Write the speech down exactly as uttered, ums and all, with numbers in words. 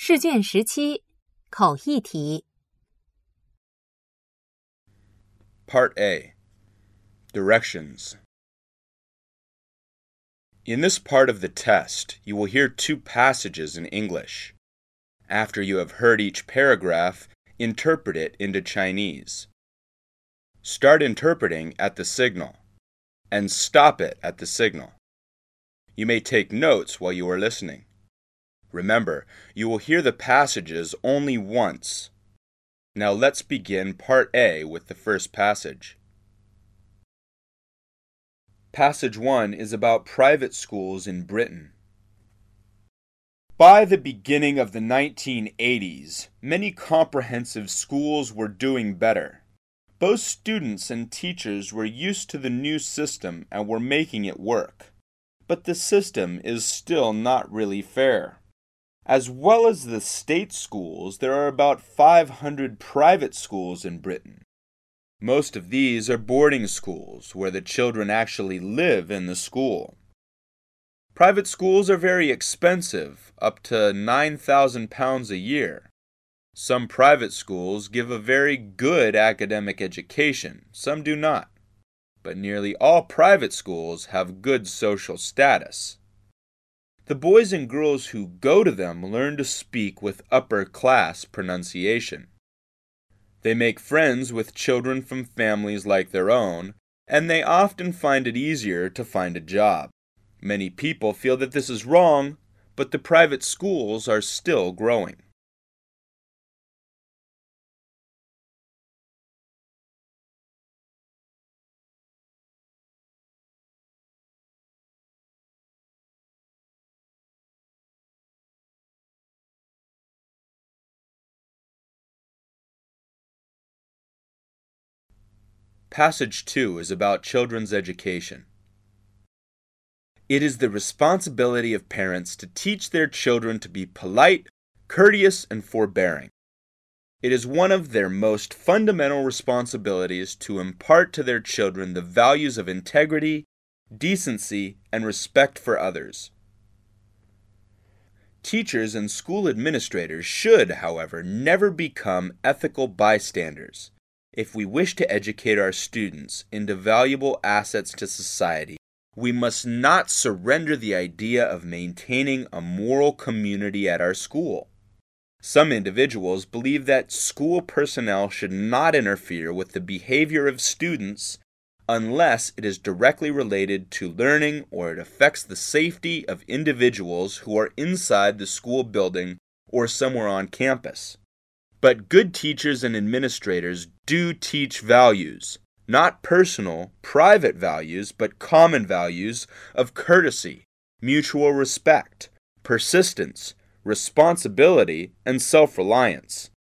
试卷十七，口译题。 Part A. Directions. In this part of the test, you will hear two passages in English. After you have heard each paragraph, interpret it into Chinese. Start interpreting at the signal, and stop it at the signal. You may take notes while you are listening. Remember, you will hear the passages only once. Now let's begin Part A with the first passage. Passage one is about private schools in Britain. By the beginning of the nineteen eighties, many comprehensive schools were doing better. Both students and teachers were used to the new system and were making it work. But the system is still not really fair. As well as the state schools, there are about five hundred private schools in Britain. Most of these are boarding schools, where the children actually live in the school. Private schools are very expensive, up to nine thousand pounds a year. Some private schools give a very good academic education, some do not. But nearly all private schools have good social status. The boys and girls who go to them learn to speak with upper-class pronunciation. They make friends with children from families like their own, and they often find it easier to find a job. Many people feel that this is wrong, but the private schools are still growing. Passage two is about children's education. It is the responsibility of parents to teach their children to be polite, courteous, and forbearing. It is one of their most fundamental responsibilities to impart to their children the values of integrity, decency, and respect for others. Teachers and school administrators should, however, never become ethical bystanders. If we wish to educate our students into valuable assets to society, we must not surrender the idea of maintaining a moral community at our school. Some individuals believe that school personnel should not interfere with the behavior of students unless it is directly related to learning or it affects the safety of individuals who are inside the school building or somewhere on campus. But good teachers and administrators do teach values, not personal, private values, but common values of courtesy, mutual respect, persistence, responsibility, and self-reliance.